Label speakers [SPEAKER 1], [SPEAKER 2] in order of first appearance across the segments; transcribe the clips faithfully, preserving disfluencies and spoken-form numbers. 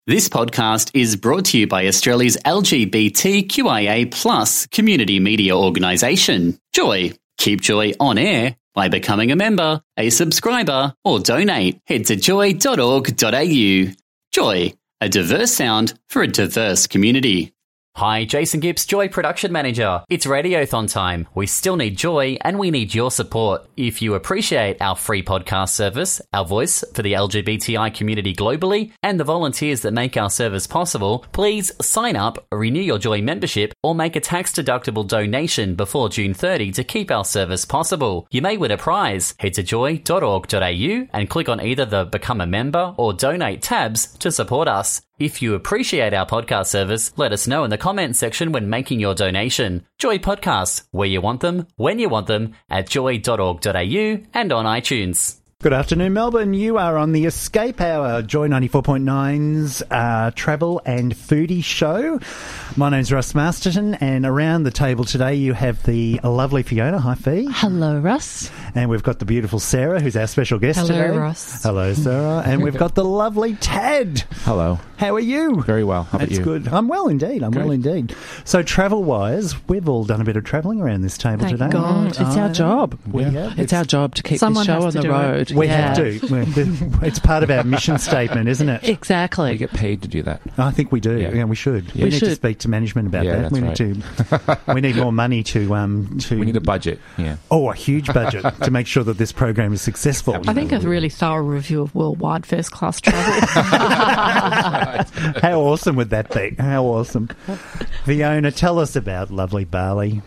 [SPEAKER 1] This podcast is brought to you by Australia's L G B T Q I A plus community media organisation, Joy. Keep Joy on air by becoming a member, a subscriber, or donate. Head to joy dot org dot a u. Joy, a diverse sound for a diverse community. Hi, Jason Gibbs, Joy Production Manager. It's Radiothon time. We still need Joy and we need your support. If you appreciate our free podcast service, our voice for the L G B T I community globally, and the volunteers that make our service possible, please sign up, renew your Joy membership, or make a tax-deductible donation before June thirtieth to keep our service possible. You may win a prize. Head to joy dot org dot a u and click on either the Become a Member or Donate tabs to support us. If you appreciate our podcast service, let us know in the comments section when making your donation. Joy Podcasts, where you want them, when you want them, at joy dot org dot a u and on iTunes.
[SPEAKER 2] Good afternoon, Melbourne. You are on the Escape Hour, Joy ninety-four point nine's uh, travel and foodie show. My name's Russ Masterton, and around the table today you have the lovely Fiona. Hi, Fee.
[SPEAKER 3] Hello, Russ.
[SPEAKER 2] And we've got the beautiful Sarah, who's our special guest
[SPEAKER 3] Hello,
[SPEAKER 2] today.
[SPEAKER 3] Hello, Russ.
[SPEAKER 2] Hello, Sarah. And we've got the lovely Tad.
[SPEAKER 4] Hello.
[SPEAKER 2] How are you?
[SPEAKER 4] Very well. How about
[SPEAKER 2] That's
[SPEAKER 4] you?
[SPEAKER 2] good. I'm well indeed. I'm
[SPEAKER 4] Good.
[SPEAKER 2] well indeed. So travel-wise, we've all done a bit of travelling around this table
[SPEAKER 3] Thank
[SPEAKER 2] today.
[SPEAKER 3] God.
[SPEAKER 5] It's our job.
[SPEAKER 2] We
[SPEAKER 4] Yeah.
[SPEAKER 2] have.
[SPEAKER 5] It's our job to keep
[SPEAKER 3] Someone
[SPEAKER 5] the show
[SPEAKER 3] has
[SPEAKER 5] on
[SPEAKER 3] to
[SPEAKER 5] the
[SPEAKER 3] do it.
[SPEAKER 5] road.
[SPEAKER 2] We
[SPEAKER 5] Yeah.
[SPEAKER 2] have to. We're- It's part of our mission statement, isn't it?
[SPEAKER 5] Exactly.
[SPEAKER 4] We get paid to do that.
[SPEAKER 2] I think we do. Yeah,
[SPEAKER 4] Yeah.
[SPEAKER 2] we should.
[SPEAKER 4] Yeah.
[SPEAKER 2] We,
[SPEAKER 5] We
[SPEAKER 2] need to
[SPEAKER 5] should.
[SPEAKER 2] speak to management about
[SPEAKER 4] Yeah,
[SPEAKER 2] that. We
[SPEAKER 4] that's
[SPEAKER 2] need to. We need more money to um to.
[SPEAKER 4] We need a budget. Yeah.
[SPEAKER 2] oh a huge budget to make sure that this program is successful.
[SPEAKER 3] I think a really thorough review of worldwide first class travel.
[SPEAKER 2] How awesome would that be? How awesome, Fiona? Tell us about lovely Bali.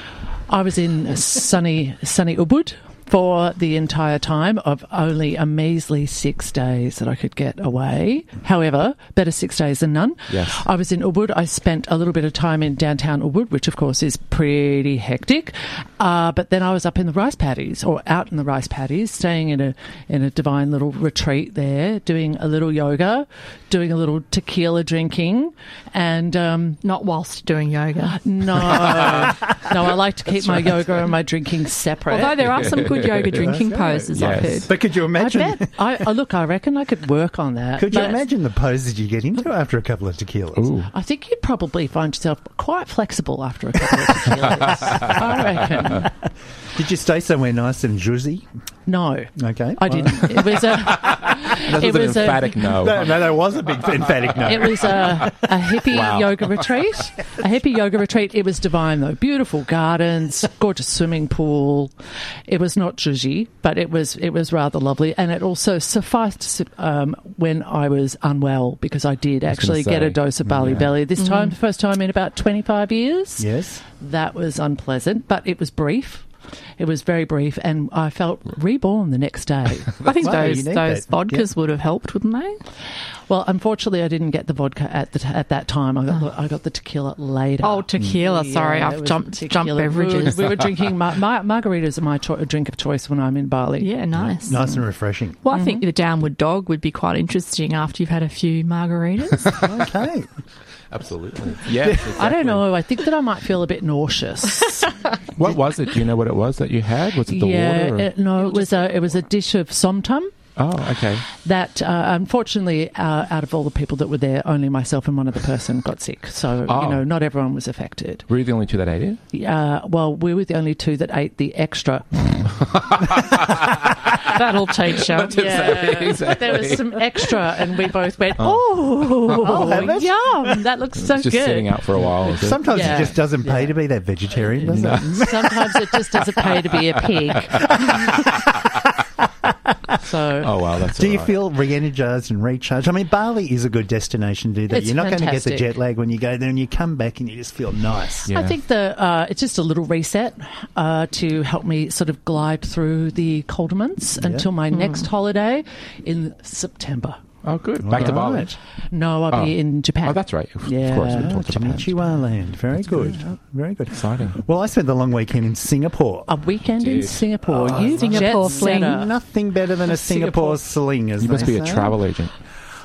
[SPEAKER 5] I was in sunny, sunny Ubud for the entire time of only a measly six days that I could get away. However, better six days than none.
[SPEAKER 4] Yes.
[SPEAKER 5] I was in Ubud. I spent a little bit of time in downtown Ubud, which of course is pretty hectic. Uh, but then I was up in the rice paddies, or out in the rice paddies, staying in a in a divine little retreat there, doing a little yoga, doing a little tequila drinking, and um,
[SPEAKER 3] Not whilst doing yoga.
[SPEAKER 5] no, no, I like to keep my yoga and my drinking separate.
[SPEAKER 3] Although there are some good yoga drinking poses, I've
[SPEAKER 4] Yes.
[SPEAKER 3] heard.
[SPEAKER 2] But could you
[SPEAKER 5] I
[SPEAKER 2] imagine?
[SPEAKER 5] bet. I, I look. I reckon I could work on that.
[SPEAKER 2] Could you
[SPEAKER 5] but
[SPEAKER 2] imagine the poses you get into after a couple of tequilas?
[SPEAKER 4] Ooh.
[SPEAKER 5] I think you'd probably find yourself quite flexible after a couple of tequilas. I reckon.
[SPEAKER 2] Did you stay somewhere nice and juicy?
[SPEAKER 5] No,
[SPEAKER 2] Okay,
[SPEAKER 5] I didn't. It was a.
[SPEAKER 4] That
[SPEAKER 5] It
[SPEAKER 4] was an
[SPEAKER 5] was a-
[SPEAKER 4] emphatic no.
[SPEAKER 2] No, no, that was a big emphatic no.
[SPEAKER 5] It was a, a hippie
[SPEAKER 4] Wow.
[SPEAKER 5] yoga retreat. A hippie yoga retreat. It was divine, though. Beautiful gardens, gorgeous swimming pool. It was not judgy, but it was it was rather lovely. And it also sufficed um, when I was unwell, because I did
[SPEAKER 4] was
[SPEAKER 5] actually
[SPEAKER 4] gonna
[SPEAKER 5] get a
[SPEAKER 4] say,
[SPEAKER 5] dose of Bali
[SPEAKER 4] yeah.
[SPEAKER 5] Belly. This time, the first time in about twenty-five years.
[SPEAKER 2] Yes.
[SPEAKER 5] That was unpleasant, but it was brief. It was very brief, and I felt reborn the next day.
[SPEAKER 3] I think
[SPEAKER 2] Wow,
[SPEAKER 3] those
[SPEAKER 2] you need
[SPEAKER 3] those
[SPEAKER 2] that.
[SPEAKER 3] vodkas would have helped, wouldn't they?
[SPEAKER 5] Well, unfortunately, I didn't get the vodka at the at that time. I got the, I got the tequila later.
[SPEAKER 3] Oh, tequila. Sorry,
[SPEAKER 5] Yeah, it
[SPEAKER 3] I've
[SPEAKER 5] was
[SPEAKER 3] jumped
[SPEAKER 5] tequila.
[SPEAKER 3] jumped beverages.
[SPEAKER 5] We were, we were drinking mar- mar- margaritas are my cho- drink of choice when I'm in Bali.
[SPEAKER 3] Yeah, nice.
[SPEAKER 2] Nice and refreshing.
[SPEAKER 3] Well, I think the downward dog would be quite interesting after you've had a few margaritas.
[SPEAKER 2] Okay.
[SPEAKER 4] Absolutely. Yeah.
[SPEAKER 5] I don't know. I think that I might feel a bit nauseous.
[SPEAKER 4] What was it? Do you know what it was that you had? Was it the
[SPEAKER 5] yeah,
[SPEAKER 4] water? Or?
[SPEAKER 5] it- no, it was a it was a dish of somtam.
[SPEAKER 4] Oh, okay.
[SPEAKER 5] That uh, unfortunately, uh, out of all the people that were there, only myself and one other person got sick. So
[SPEAKER 4] Oh.
[SPEAKER 5] you know, not everyone was affected.
[SPEAKER 4] Were you the only two that ate it?
[SPEAKER 5] Uh, well, we were the only two that ate the extra.
[SPEAKER 3] That'll teach you.
[SPEAKER 5] Yeah,
[SPEAKER 4] Exactly.
[SPEAKER 5] there was some extra, and we both went, "Oh,
[SPEAKER 2] I'll have it."
[SPEAKER 5] yum! That looks so
[SPEAKER 4] It's just
[SPEAKER 5] good."
[SPEAKER 4] sitting out for a while. Is it?
[SPEAKER 2] Sometimes
[SPEAKER 5] Yeah.
[SPEAKER 2] it just doesn't pay
[SPEAKER 5] Yeah.
[SPEAKER 2] to be that vegetarian, does it?
[SPEAKER 5] Sometimes it just doesn't pay to be a pig. So,
[SPEAKER 4] Oh, wow. That's
[SPEAKER 2] Do
[SPEAKER 4] all
[SPEAKER 2] you
[SPEAKER 4] right.
[SPEAKER 2] feel re-energized and recharged? I mean, Bali is a good destination to do that.
[SPEAKER 5] It's
[SPEAKER 2] You're not going to get the
[SPEAKER 5] fantastic.
[SPEAKER 2] jet lag when you go there, and you come back and you just feel nice.
[SPEAKER 4] Yeah.
[SPEAKER 5] I think the uh, it's just a little reset uh, to help me sort of glide through the colder months until my next holiday in September.
[SPEAKER 4] Oh, good. Back to Bali.
[SPEAKER 2] Right.
[SPEAKER 5] No, I'll
[SPEAKER 4] Oh.
[SPEAKER 5] be in Japan.
[SPEAKER 4] Oh, that's right. Of,
[SPEAKER 5] Yeah.
[SPEAKER 4] of course. We
[SPEAKER 2] Oh,
[SPEAKER 4] talked about that.
[SPEAKER 2] Konnichiwa land. Very good. Very good.
[SPEAKER 4] Exciting.
[SPEAKER 2] Well, I spent the long weekend in Singapore.
[SPEAKER 5] A weekend in
[SPEAKER 4] Dude.
[SPEAKER 5] Singapore.
[SPEAKER 2] Oh,
[SPEAKER 5] you
[SPEAKER 3] Singapore
[SPEAKER 5] jet
[SPEAKER 3] fling.
[SPEAKER 5] setter.
[SPEAKER 2] Nothing better than a Singapore,
[SPEAKER 5] Singapore.
[SPEAKER 2] sling, as
[SPEAKER 4] You must
[SPEAKER 2] they
[SPEAKER 4] be a
[SPEAKER 2] say.
[SPEAKER 4] travel agent.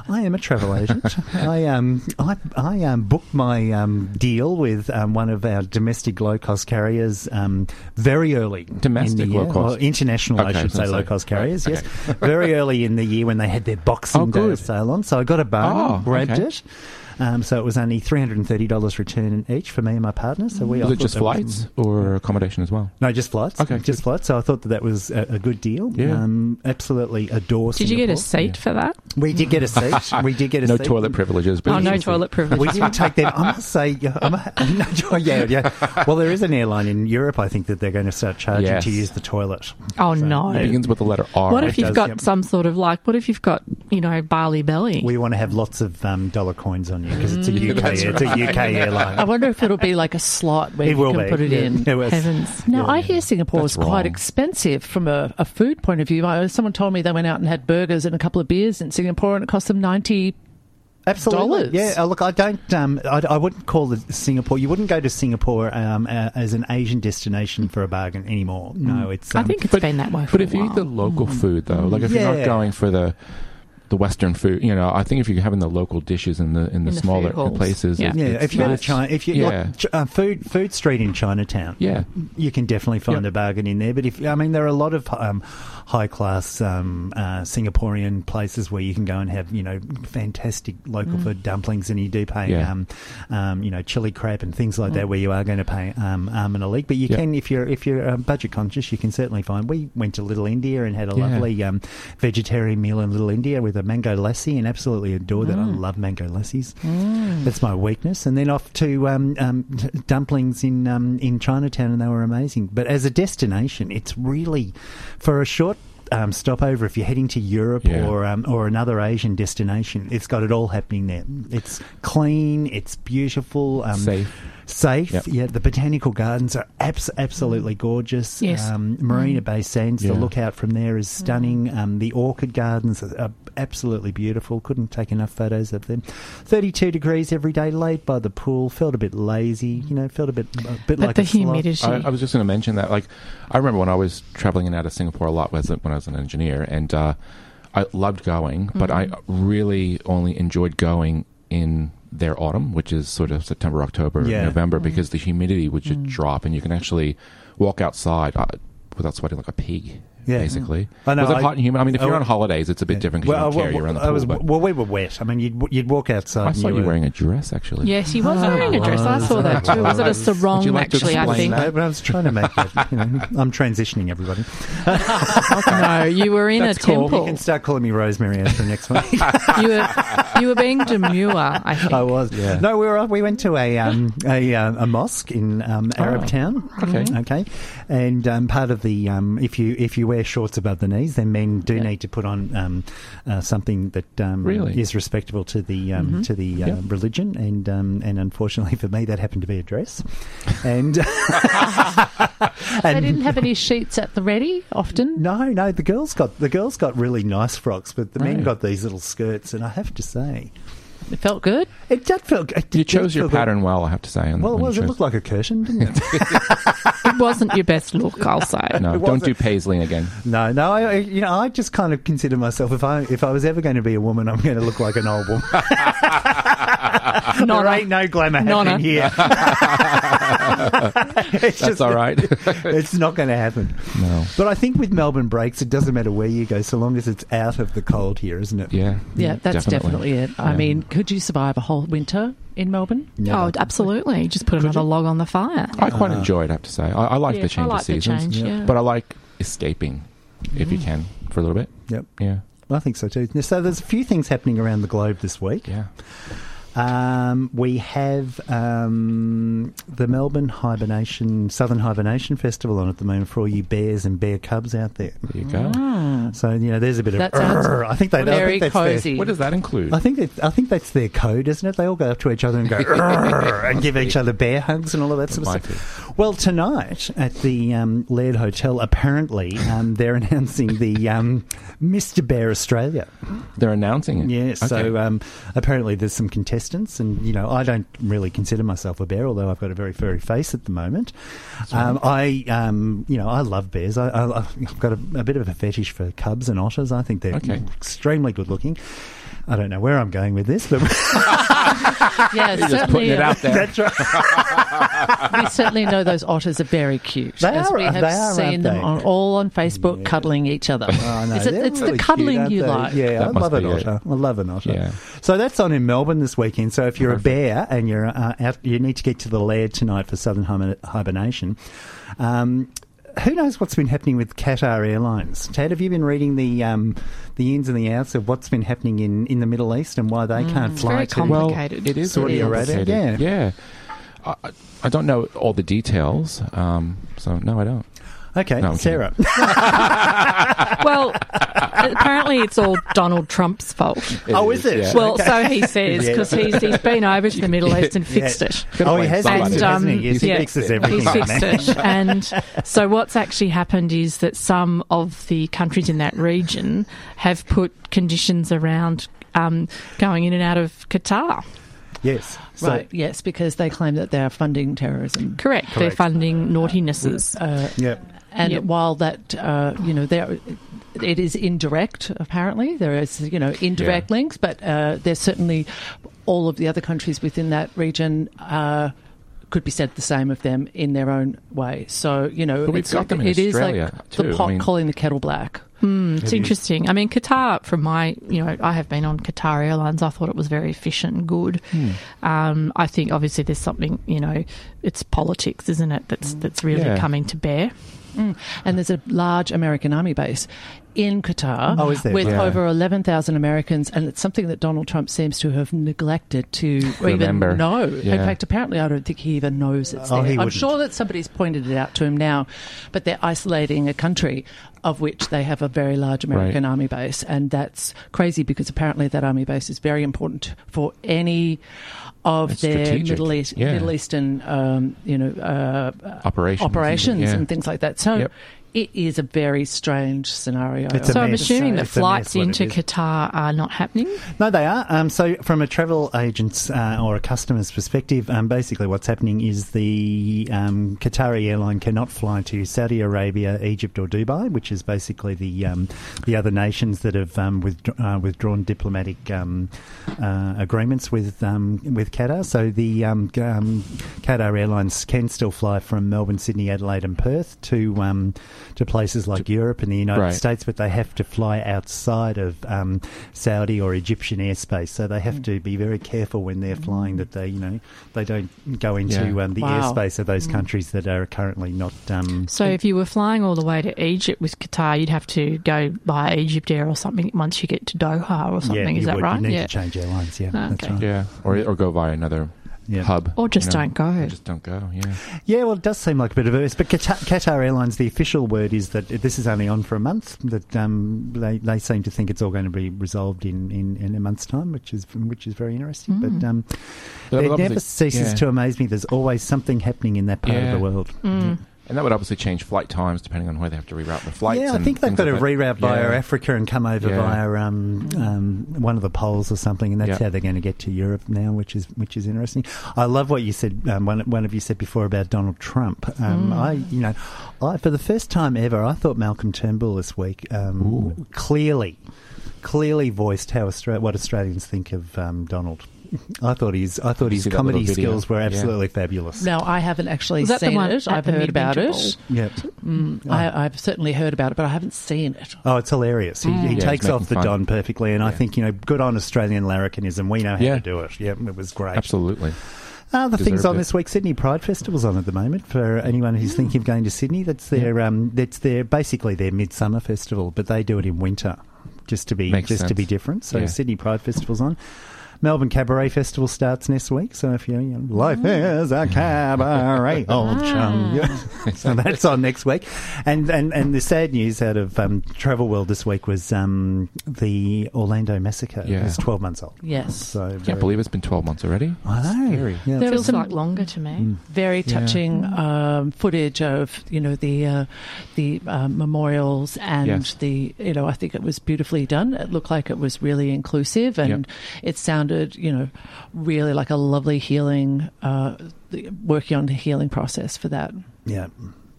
[SPEAKER 2] I am a travel agent. I um I I um booked my um deal with um, one of our domestic low cost carriers um very early
[SPEAKER 4] Domestic
[SPEAKER 2] in the year.
[SPEAKER 4] low cost?
[SPEAKER 2] Or international,
[SPEAKER 4] Okay,
[SPEAKER 2] I should
[SPEAKER 4] I
[SPEAKER 2] say,
[SPEAKER 4] was
[SPEAKER 2] low
[SPEAKER 4] gonna
[SPEAKER 2] cost
[SPEAKER 4] say.
[SPEAKER 2] carriers.
[SPEAKER 4] Right,
[SPEAKER 2] Yes, very early in the year when they had their Boxing
[SPEAKER 4] Oh,
[SPEAKER 2] Day
[SPEAKER 4] good.
[SPEAKER 2] sale on. So I got a bonus,
[SPEAKER 4] Oh,
[SPEAKER 2] grabbed
[SPEAKER 4] okay.
[SPEAKER 2] it. Um, so it was only three hundred and thirty dollars return each for me and my partner. So we
[SPEAKER 4] Was
[SPEAKER 2] I
[SPEAKER 4] it
[SPEAKER 2] thought
[SPEAKER 4] just
[SPEAKER 2] that was-
[SPEAKER 4] flights or accommodation as well?
[SPEAKER 2] No, just flights.
[SPEAKER 4] Okay,
[SPEAKER 2] just
[SPEAKER 4] good.
[SPEAKER 2] flights. So I thought that that was a, a good deal.
[SPEAKER 4] Yeah.
[SPEAKER 2] Um, absolutely adore.
[SPEAKER 3] Did you get a
[SPEAKER 2] Singapore.
[SPEAKER 3] seat for that?
[SPEAKER 2] We did get a seat. We did get a
[SPEAKER 4] No
[SPEAKER 2] seat.
[SPEAKER 4] toilet privileges. But
[SPEAKER 3] Oh, no
[SPEAKER 4] easy.
[SPEAKER 3] toilet privilege.
[SPEAKER 2] We didn't take them. I must say, yeah, I'm a, no, yeah, yeah. Well, there is an airline in Europe, I think, that they're going to start charging
[SPEAKER 4] Yes.
[SPEAKER 2] to use the toilet.
[SPEAKER 3] Oh, no.
[SPEAKER 4] It begins with the letter R.
[SPEAKER 3] What if
[SPEAKER 2] it
[SPEAKER 3] you've
[SPEAKER 2] does,
[SPEAKER 3] got
[SPEAKER 2] yep.
[SPEAKER 3] some sort of like, what if you've got, you know, barley belly?
[SPEAKER 2] We want to have lots of um, dollar coins on you because it's a U K.
[SPEAKER 4] That's
[SPEAKER 2] It's a U K
[SPEAKER 5] I
[SPEAKER 2] airline.
[SPEAKER 5] wonder if it'll be like a slot where
[SPEAKER 2] It
[SPEAKER 5] you
[SPEAKER 2] will
[SPEAKER 5] can
[SPEAKER 2] be.
[SPEAKER 5] put it
[SPEAKER 2] Yeah.
[SPEAKER 5] in.
[SPEAKER 2] It was-
[SPEAKER 3] Heavens.
[SPEAKER 5] Now,
[SPEAKER 2] Yeah.
[SPEAKER 5] I hear Singapore
[SPEAKER 4] That's
[SPEAKER 5] is quite
[SPEAKER 4] wrong.
[SPEAKER 5] expensive from a, a food point of view. I, someone told me they went out and had burgers and a couple of beers in Singapore and it cost them ninety
[SPEAKER 2] Absolutely.
[SPEAKER 5] dollars.
[SPEAKER 2] Yeah. Uh, look, I don't. Um, I, I wouldn't call it Singapore. You wouldn't go to Singapore um, uh, as an Asian destination for a bargain anymore. No, it's. Um,
[SPEAKER 3] I think it's been that way for
[SPEAKER 4] But
[SPEAKER 3] a
[SPEAKER 4] if you
[SPEAKER 3] while.
[SPEAKER 4] eat the local food, though, like if you're
[SPEAKER 2] Yeah.
[SPEAKER 4] not going for the the Western food, you know, I think if you're having the local dishes in the in the
[SPEAKER 3] In the
[SPEAKER 4] smaller
[SPEAKER 3] food halls.
[SPEAKER 4] places,
[SPEAKER 3] Yeah.
[SPEAKER 4] it-
[SPEAKER 2] Yeah,
[SPEAKER 4] it's
[SPEAKER 2] if you go to
[SPEAKER 4] nice.
[SPEAKER 2] China, if you
[SPEAKER 4] yeah,
[SPEAKER 2] like, Ch- uh, food food street in Chinatown,
[SPEAKER 4] yeah,
[SPEAKER 2] you can definitely find
[SPEAKER 4] Yep.
[SPEAKER 2] a bargain in there. But if I mean, there are a lot of um, high class um, uh, Singaporean places where you can go and have you know fantastic local food dumplings, and you do pay
[SPEAKER 4] Yeah.
[SPEAKER 2] um, um, you know chili crab and things like that, where you are going to pay um, arm and a leg. But you
[SPEAKER 4] Yep.
[SPEAKER 2] can if you're if you're um, budget conscious, you can certainly find. We went to Little India and had a
[SPEAKER 4] Yeah.
[SPEAKER 2] lovely um, vegetarian meal in Little India with a mango lassi, and absolutely adored that. I love mango lassis. That's my weakness. And then off to um, um, d- dumplings in um, in Chinatown, and they were amazing. But as a destination, it's really for a short um, stopover. If you're heading to Europe
[SPEAKER 4] Yeah.
[SPEAKER 2] or um, or another Asian destination, it's got it all happening there. It's clean. It's beautiful. Um,
[SPEAKER 4] Safe.
[SPEAKER 2] Safe,
[SPEAKER 4] Yep.
[SPEAKER 2] yeah. The botanical gardens are abs- absolutely gorgeous.
[SPEAKER 3] Yes.
[SPEAKER 2] Um, Marina Bay Sands, the
[SPEAKER 4] Yeah.
[SPEAKER 2] lookout from there is stunning. Um, the orchid gardens are, are absolutely beautiful. Couldn't take enough photos of them. thirty-two degrees every day, laid by the pool. Felt a bit lazy, you know, felt a bit, a bit
[SPEAKER 3] but
[SPEAKER 2] like
[SPEAKER 3] the
[SPEAKER 2] a sloth.
[SPEAKER 3] humidity.
[SPEAKER 4] I, I was just going to mention that. Like, I remember when I was traveling in and out of Singapore a lot was when I was an engineer, and uh, I loved going, but I really only enjoyed going in their autumn, which is sort of September, October,
[SPEAKER 2] Yeah.
[SPEAKER 4] November, because the humidity would just drop, and you can actually walk outside uh, without sweating like a pig.
[SPEAKER 2] Yeah.
[SPEAKER 4] Basically,
[SPEAKER 2] I know,
[SPEAKER 4] was it
[SPEAKER 2] I-
[SPEAKER 4] hot and humid? I mean, if
[SPEAKER 2] I-
[SPEAKER 4] you're on holidays, it's a bit
[SPEAKER 2] Yeah.
[SPEAKER 4] different because you don't
[SPEAKER 2] well,
[SPEAKER 4] care. You're around the
[SPEAKER 2] I
[SPEAKER 4] pool.
[SPEAKER 2] was,
[SPEAKER 4] but
[SPEAKER 2] well, we were wet. I mean, you'd you'd walk outside.
[SPEAKER 4] I
[SPEAKER 2] and
[SPEAKER 4] saw you
[SPEAKER 2] were,
[SPEAKER 4] wearing a dress, actually.
[SPEAKER 3] Yes, he was wearing a dress. I saw that too. Was it a
[SPEAKER 4] Would
[SPEAKER 3] sarong,
[SPEAKER 4] you like to
[SPEAKER 3] actually, I
[SPEAKER 4] explain
[SPEAKER 3] think?
[SPEAKER 4] that?
[SPEAKER 2] No, but I was trying to make that. You know, I'm transitioning everybody.
[SPEAKER 3] No, you were in a
[SPEAKER 4] That's cool.
[SPEAKER 3] temple.
[SPEAKER 2] You can start calling me Rosemary Ann next week.
[SPEAKER 3] You were, you were being demure, I think.
[SPEAKER 2] I was.
[SPEAKER 4] Yeah.
[SPEAKER 2] No, we were. We went to a um, a, uh, a mosque in um, Arab
[SPEAKER 4] Oh.
[SPEAKER 2] town.
[SPEAKER 4] Okay.
[SPEAKER 2] Okay. And um, part of the um, if you if you wear shorts above the knees, then men do need to put on um, uh, something that um,
[SPEAKER 4] Really?
[SPEAKER 2] is respectable to the um, to the uh,
[SPEAKER 4] Yeah.
[SPEAKER 2] religion. And um, and unfortunately for me, that happened to be a dress. And
[SPEAKER 5] They didn't have any sheets at the ready often.
[SPEAKER 2] no, no, the girls got the girls got really nice frocks, but the men
[SPEAKER 4] Right.
[SPEAKER 2] got these little skirts. And I have to say,
[SPEAKER 5] It felt good.
[SPEAKER 2] it did feel. It
[SPEAKER 4] You
[SPEAKER 2] did
[SPEAKER 4] chose your
[SPEAKER 2] feel good.
[SPEAKER 4] pattern well, I have to say. on-
[SPEAKER 2] Well, it
[SPEAKER 4] when you
[SPEAKER 2] was. It
[SPEAKER 4] chose-
[SPEAKER 2] looked like a curtain, didn't it?
[SPEAKER 3] It wasn't your best look, I'll say.
[SPEAKER 4] No,
[SPEAKER 2] It
[SPEAKER 4] don't
[SPEAKER 2] wasn't.
[SPEAKER 4] do paisley again.
[SPEAKER 2] No, no. I, I- you know, I just kind of consider myself if I if I was ever going to be a woman, I'm going to look like an old woman.
[SPEAKER 3] Nonna.
[SPEAKER 2] There ain't no glamour
[SPEAKER 3] Nonna.
[SPEAKER 2] happening here. It's
[SPEAKER 4] That's
[SPEAKER 2] just-
[SPEAKER 4] all right.
[SPEAKER 2] It's not going to happen.
[SPEAKER 4] No.
[SPEAKER 2] But I think with Melbourne breaks, it doesn't matter where you go, so long as it's out of the cold here, isn't it?
[SPEAKER 4] Yeah.
[SPEAKER 5] Yeah, that's definitely, it. I
[SPEAKER 4] Yeah.
[SPEAKER 5] mean, could you survive a whole winter in Melbourne?
[SPEAKER 3] Oh, absolutely. Just put another log on the fire.
[SPEAKER 4] I quite enjoy it, I have to say. I, I like
[SPEAKER 3] Yeah,
[SPEAKER 4] the change
[SPEAKER 3] I like
[SPEAKER 4] of seasons.
[SPEAKER 3] the change, yeah.
[SPEAKER 4] But I like escaping, if you can, for a little bit.
[SPEAKER 2] Yep.
[SPEAKER 4] Yeah.
[SPEAKER 2] I think so too. So there's a few things happening around the globe this week.
[SPEAKER 4] Yeah.
[SPEAKER 2] Um, we have um, the Melbourne Hibernation, Southern Hibernation Festival on at the moment for all you bears and bear cubs out there.
[SPEAKER 4] There you go.
[SPEAKER 2] So you know, there's a bit of.
[SPEAKER 5] That sounds
[SPEAKER 2] "Urgh." I think they. I
[SPEAKER 5] very
[SPEAKER 2] think that's their-
[SPEAKER 5] cosy.
[SPEAKER 4] What does that include?
[SPEAKER 2] I think it, I think that's their code, isn't it? They all go up to each other and go "Urgh," and give each other bear hugs and all of that sort of
[SPEAKER 4] Might
[SPEAKER 2] stuff. Well, tonight at the um, Laird Hotel, apparently um, they're announcing the um, Mister Bear Australia.
[SPEAKER 4] They're announcing it.
[SPEAKER 2] Yes, so
[SPEAKER 4] Okay.
[SPEAKER 2] um, apparently there's some contestants, and you know I don't really consider myself a bear, although I've got a very furry face at the moment. Um, I, um, you know, I love bears. I, I, I've got a, a bit of a fetish for cubs and otters. I think they're
[SPEAKER 4] Okay.
[SPEAKER 2] extremely good looking. I don't know where I'm going with this, but
[SPEAKER 5] Yeah,
[SPEAKER 4] You're just
[SPEAKER 5] certainly.
[SPEAKER 4] putting it out there.
[SPEAKER 2] that's right.
[SPEAKER 5] We certainly know those otters are very cute.
[SPEAKER 2] They
[SPEAKER 5] as
[SPEAKER 2] are-
[SPEAKER 5] we have
[SPEAKER 2] they are,
[SPEAKER 5] seen
[SPEAKER 2] aren't
[SPEAKER 5] them
[SPEAKER 2] they?
[SPEAKER 5] on, all on Facebook cuddling each other.
[SPEAKER 2] Oh, no,
[SPEAKER 5] Is it,
[SPEAKER 2] they're
[SPEAKER 5] it's
[SPEAKER 2] really
[SPEAKER 5] the cuddling
[SPEAKER 2] cute, aren't
[SPEAKER 5] you
[SPEAKER 2] they?
[SPEAKER 5] like.
[SPEAKER 2] Yeah,
[SPEAKER 4] That
[SPEAKER 2] I
[SPEAKER 4] must
[SPEAKER 2] love an
[SPEAKER 4] be it.
[SPEAKER 2] otter. I love an otter.
[SPEAKER 4] Yeah.
[SPEAKER 2] So that's on in Melbourne this weekend. So if you're
[SPEAKER 4] Perfect.
[SPEAKER 2] a bear and you're uh, out, you need to get to the lair tonight for Southern Hiber- Hibernation. Um, who knows what's been happening with Qatar Airlines? Tad, have you been reading the um, the ins and the outs of what's been happening in, in the Middle East and why they can't
[SPEAKER 3] It's
[SPEAKER 2] fly
[SPEAKER 3] very
[SPEAKER 2] to
[SPEAKER 3] complicated.
[SPEAKER 4] Well, it is
[SPEAKER 2] Saudi
[SPEAKER 4] very
[SPEAKER 2] Arabia?
[SPEAKER 4] complicated.
[SPEAKER 2] Yeah.
[SPEAKER 4] Yeah. I, I don't know all the details, um, so no, I don't.
[SPEAKER 2] Okay,
[SPEAKER 4] No, I'm
[SPEAKER 2] Sarah.
[SPEAKER 3] Well, apparently it's all Donald Trump's fault.
[SPEAKER 2] Oh, is it?
[SPEAKER 4] Yeah.
[SPEAKER 3] Well,
[SPEAKER 2] Okay.
[SPEAKER 3] so he says,
[SPEAKER 2] Yeah.
[SPEAKER 3] because he's, he's been over to the Middle East and fixed it.
[SPEAKER 4] Gotta
[SPEAKER 2] Oh, he
[SPEAKER 4] blame
[SPEAKER 2] has
[SPEAKER 4] somebody.
[SPEAKER 2] fixed it, hasn't he? Yes, he
[SPEAKER 3] yeah,
[SPEAKER 2] fixes everything.
[SPEAKER 3] He fixed
[SPEAKER 2] man.
[SPEAKER 3] it. And so what's actually happened is that some of the countries in that region have put conditions around um, going in and out of Qatar.
[SPEAKER 2] Yes. So,
[SPEAKER 5] Right, yes, because they claim that they are funding terrorism.
[SPEAKER 3] Correct. They're
[SPEAKER 2] Correct.
[SPEAKER 3] funding naughtinesses.
[SPEAKER 5] Uh,
[SPEAKER 2] Yeah.
[SPEAKER 5] and
[SPEAKER 3] Yep.
[SPEAKER 5] while that, uh, you know, there, it is indirect, apparently. There is, you know, indirect
[SPEAKER 4] Yeah.
[SPEAKER 5] links, but uh, there's certainly all of the other countries within that region uh, could be said the same of them in their own way. So, you know,
[SPEAKER 4] But we've
[SPEAKER 5] it's
[SPEAKER 4] got
[SPEAKER 5] like,
[SPEAKER 4] them in
[SPEAKER 5] it is
[SPEAKER 4] Australia,
[SPEAKER 5] like
[SPEAKER 4] too.
[SPEAKER 5] the
[SPEAKER 4] I
[SPEAKER 5] pot
[SPEAKER 4] mean-
[SPEAKER 5] calling the kettle black.
[SPEAKER 3] Mm, it's interesting. I mean, Qatar, from my, you know, I have been on Qatar Airlines. I thought it was very efficient and good. Um, I think obviously there's something, you know, it's politics, isn't it? That's that's really
[SPEAKER 4] Yeah.
[SPEAKER 3] coming to bear.
[SPEAKER 5] Mm. And there's a large American army base in Qatar
[SPEAKER 2] Oh, is there?
[SPEAKER 5] with
[SPEAKER 4] Yeah.
[SPEAKER 5] over eleven thousand Americans, and it's something that Donald Trump seems to have neglected to
[SPEAKER 4] Remember.
[SPEAKER 5] even know.
[SPEAKER 4] Yeah.
[SPEAKER 5] In fact, apparently I don't think he even knows it's
[SPEAKER 2] Oh,
[SPEAKER 5] there.
[SPEAKER 2] he
[SPEAKER 5] I'm
[SPEAKER 2] wouldn't.
[SPEAKER 5] sure that somebody's pointed it out to him now, but they're isolating a country of which they have a very large American
[SPEAKER 4] Right.
[SPEAKER 5] army base, and that's crazy because apparently that army base is very important for any of
[SPEAKER 4] It's
[SPEAKER 5] their
[SPEAKER 4] strategic.
[SPEAKER 5] Middle East,
[SPEAKER 4] Yeah.
[SPEAKER 5] Middle Eastern, um, you know, uh,
[SPEAKER 4] Operations.
[SPEAKER 5] operations
[SPEAKER 4] Yeah.
[SPEAKER 5] and things like that. So
[SPEAKER 4] Yep.
[SPEAKER 5] it is a very strange scenario.
[SPEAKER 2] It's a
[SPEAKER 3] So I'm
[SPEAKER 2] mess.
[SPEAKER 3] assuming that
[SPEAKER 2] It's a mess
[SPEAKER 3] flights
[SPEAKER 2] what it
[SPEAKER 3] into
[SPEAKER 2] is.
[SPEAKER 3] Qatar are not happening.
[SPEAKER 2] No, they are. Um, so, from a travel agent's uh, or a customer's perspective, um, basically what's happening is the um, Qatari airline cannot fly to Saudi Arabia, Egypt, or Dubai, which is basically the um, the other nations that have um, withdraw, uh, withdrawn diplomatic um, uh, agreements with um, with Qatar. So, the um, g- um, Qatar Airlines can still fly from Melbourne, Sydney, Adelaide, and Perth to um, to places like Europe and the United
[SPEAKER 4] Right.
[SPEAKER 2] States, but they have to fly outside of um, Saudi or Egyptian airspace. So they have to be very careful when they're flying that they, you know, they don't go into
[SPEAKER 4] Yeah.
[SPEAKER 2] um, the
[SPEAKER 5] Wow.
[SPEAKER 2] airspace of those countries that are currently not. Um,
[SPEAKER 3] So if you were flying all the way to Egypt with Qatar, you'd have to go by Egypt Air or something once you get to Doha or something.
[SPEAKER 2] yeah,
[SPEAKER 3] Is
[SPEAKER 2] you
[SPEAKER 3] that
[SPEAKER 2] would.
[SPEAKER 3] right?
[SPEAKER 2] You need
[SPEAKER 3] Yeah.
[SPEAKER 2] to change airlines. Yeah,
[SPEAKER 3] Ah,
[SPEAKER 2] that's
[SPEAKER 3] okay.
[SPEAKER 2] right.
[SPEAKER 4] Yeah, or or go via another
[SPEAKER 2] Yeah.
[SPEAKER 4] hub,
[SPEAKER 3] Or just
[SPEAKER 4] you know.
[SPEAKER 3] don't go.
[SPEAKER 4] Or just don't go. Yeah,
[SPEAKER 2] Yeah, well, it does seem like a bit of a mess. But Qatar, Qatar Airlines, the official word is that this is only on for a month. That um, they they seem to think it's all going to be resolved in, in, in a month's time, which is which is very interesting.
[SPEAKER 3] Mm.
[SPEAKER 2] But um,
[SPEAKER 4] But
[SPEAKER 2] it
[SPEAKER 4] obviously-
[SPEAKER 2] never ceases
[SPEAKER 4] yeah.
[SPEAKER 2] to amaze me. There's always something happening in that part
[SPEAKER 4] Yeah.
[SPEAKER 2] of the world.
[SPEAKER 3] Mm.
[SPEAKER 4] and that would obviously change flight times depending on where they have to reroute the flights.
[SPEAKER 2] Yeah, I
[SPEAKER 4] and
[SPEAKER 2] think they've
[SPEAKER 4] things
[SPEAKER 2] got to
[SPEAKER 4] like that.
[SPEAKER 2] reroute via
[SPEAKER 4] Yeah.
[SPEAKER 2] Africa and come over
[SPEAKER 4] Yeah.
[SPEAKER 2] via um, um, one of the poles or something, and that's
[SPEAKER 4] Yeah.
[SPEAKER 2] how they're going to get to Europe now, which is which is interesting. I love what you said. Um, one, one of you said before about Donald Trump. Um, I, you know, I, for the first time ever, I thought Malcolm Turnbull this week um,
[SPEAKER 4] Ooh.
[SPEAKER 2] clearly, clearly voiced how Austra- what Australians think of um, Donald. I thought his I thought
[SPEAKER 4] Did you
[SPEAKER 2] his
[SPEAKER 4] see that
[SPEAKER 2] comedy
[SPEAKER 4] little video?
[SPEAKER 2] skills were
[SPEAKER 4] Yeah.
[SPEAKER 2] absolutely fabulous.
[SPEAKER 5] Now, I haven't actually
[SPEAKER 3] Was that the
[SPEAKER 5] seen
[SPEAKER 3] one
[SPEAKER 5] it.
[SPEAKER 3] at
[SPEAKER 5] I've
[SPEAKER 3] the
[SPEAKER 5] heard about
[SPEAKER 3] mid-winter
[SPEAKER 5] it.
[SPEAKER 2] Yeah.
[SPEAKER 5] Mm, I, I've certainly heard about it, but I haven't seen it.
[SPEAKER 2] Oh, it's hilarious. He, he
[SPEAKER 4] Yeah, he's
[SPEAKER 2] takes
[SPEAKER 4] making
[SPEAKER 2] off the
[SPEAKER 4] fun.
[SPEAKER 2] Don perfectly, and I
[SPEAKER 4] Yeah.
[SPEAKER 2] think, you know, good on Australian larrikinism. We know how
[SPEAKER 4] Yeah.
[SPEAKER 2] to do it. Yeah, it was great.
[SPEAKER 4] Absolutely.
[SPEAKER 2] Uh, the things
[SPEAKER 4] Deserved
[SPEAKER 2] on
[SPEAKER 4] it.
[SPEAKER 2] this week, Sydney Pride Festival's on at the moment. For anyone who's thinking of going to Sydney, that's their um, that's their basically their midsummer festival, but they do it in winter, just to be
[SPEAKER 4] Makes
[SPEAKER 2] just to
[SPEAKER 4] sense.
[SPEAKER 2] be different. So
[SPEAKER 4] Yeah.
[SPEAKER 2] Sydney Pride Festival's on. Melbourne Cabaret Festival starts next week, so if you're, you know, life is a cabaret, old chum. Yeah. So that's on next week. And and, and the sad news out of um, Travel World this week was um, the Orlando massacre.
[SPEAKER 4] Yeah.
[SPEAKER 2] It was twelve months old.
[SPEAKER 5] Yes.
[SPEAKER 2] So
[SPEAKER 4] Can't
[SPEAKER 2] very-
[SPEAKER 4] believe it's been twelve months already.
[SPEAKER 2] I know.
[SPEAKER 4] Scary.
[SPEAKER 2] Yeah.
[SPEAKER 5] There was
[SPEAKER 3] Feels
[SPEAKER 5] some-
[SPEAKER 3] like longer to me.
[SPEAKER 5] Very
[SPEAKER 4] Yeah.
[SPEAKER 5] touching um, footage of you know the uh, the uh, memorials and
[SPEAKER 4] Yes.
[SPEAKER 5] the you know I think it was beautifully done. It looked like it was really inclusive and
[SPEAKER 4] Yep.
[SPEAKER 5] it sounded you know really like a lovely healing uh, the- working on the healing process for that.
[SPEAKER 2] Yeah.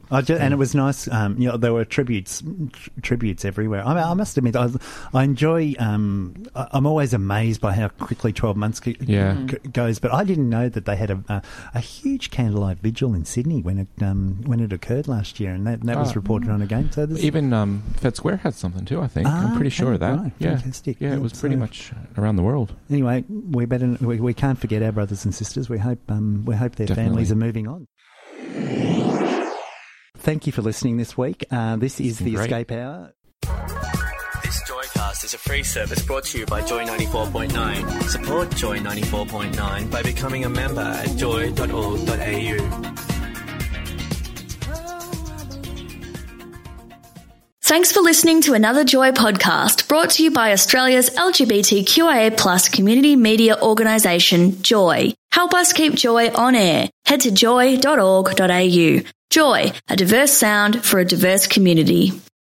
[SPEAKER 2] I just, and it was nice. Um, you know, there were tributes, tr- tributes everywhere. I, mean, I must admit, I, I enjoy. Um, I, I'm always amazed by how quickly twelve months c-
[SPEAKER 4] Yeah.
[SPEAKER 2] c- goes. But I didn't know that they had a, a, a huge candlelight vigil in Sydney when it um, when it occurred last year, and that, that was
[SPEAKER 4] Oh.
[SPEAKER 2] reported on again. So this,
[SPEAKER 4] Even um, Fed Square had something too, I think.
[SPEAKER 2] Ah,
[SPEAKER 4] I'm pretty sure of
[SPEAKER 2] okay,
[SPEAKER 4] that.
[SPEAKER 2] right.
[SPEAKER 4] Yeah.
[SPEAKER 2] Fantastic.
[SPEAKER 4] Yeah, it was
[SPEAKER 2] Yeah,
[SPEAKER 4] pretty
[SPEAKER 2] so-
[SPEAKER 4] much around the world.
[SPEAKER 2] anyway, we better we, we can't forget our brothers and sisters. We hope um, we hope their
[SPEAKER 4] Definitely.
[SPEAKER 2] families are moving on. Thank you for listening this week. Uh, this is the
[SPEAKER 4] Great.
[SPEAKER 2] Escape Hour.
[SPEAKER 6] This Joycast is a free service brought to you by Joy ninety-four point nine. Support Joy ninety-four point nine by becoming a member at joy dot org dot a u.
[SPEAKER 7] Thanks for listening to another Joy podcast brought to you by Australia's L G B T Q I A plus community media organisation, Joy. Help us keep Joy on air. Head to joy dot org dot a u. Joy, a diverse sound for a diverse community.